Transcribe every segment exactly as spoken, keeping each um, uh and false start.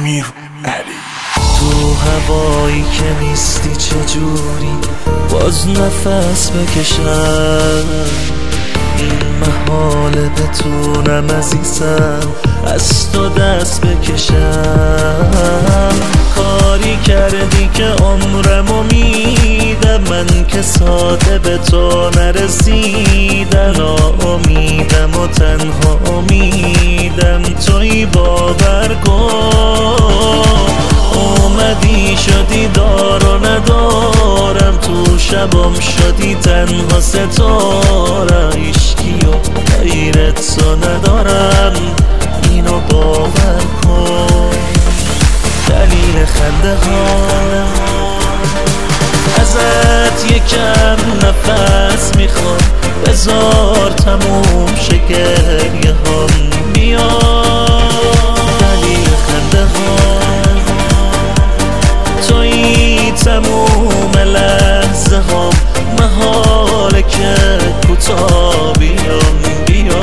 امیر علی. تو هوایی که نیستی چجوری باز نفس بکشم، این محاله بتونم عزیزم از تو دست بکشم. کاری کردی که عمرمو میدم، من که ساده به تو نرسیدم. ناامیدم و تنها امیدم تویی، باور کن. اومدی شدی دار و ندارم، تو شبم شدی تنها ستاره. عشقی و غیرت تو ندارم، اینو باور کن. دلیل خنده ها ازت یکم نفس میخوام، بذار تموم شه گریه هام. بیا دلیل خنده ها تویی، تموم لحظه هام. محاله که کوتاه بیام. بیا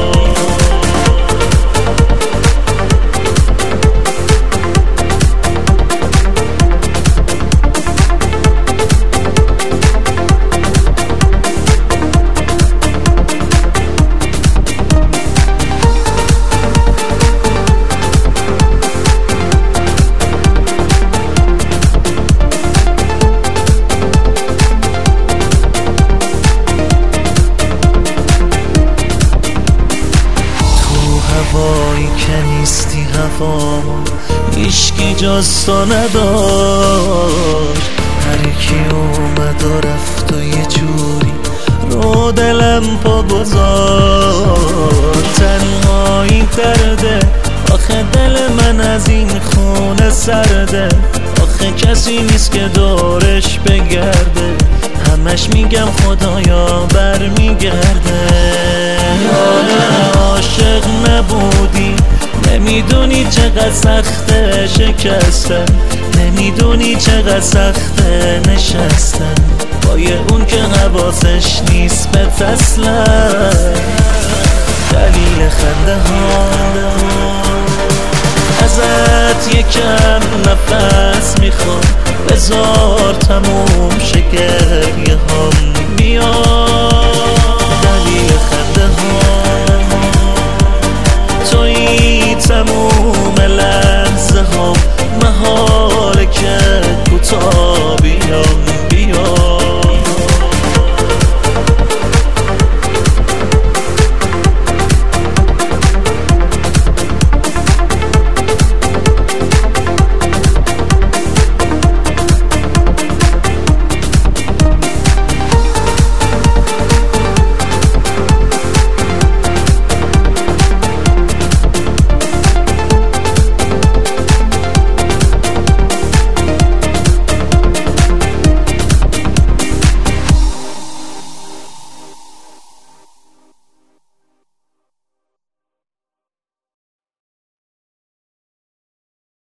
هوایی که نیستی هوام، هیچکی جز تو نداشت. هر کی اومد و رفت و یه جوری رو دلم پا گذاشت. تنهایی درده آخه دل من از این خونه سرده. آخه کسی نیست که دورش بگرده، همش میگم خدایا برمیگرده. عاشق نبودی نمیدونی چقدر سخته شکستن، نمیدونی چقدر سخته نشستن با یه اون که حواسش نیست به اصلا. دلیل خنده ها ازت یکم نفس میخوام، بذار تموم شه گریه هام. بیا دلیل خنده ها تویی، تموم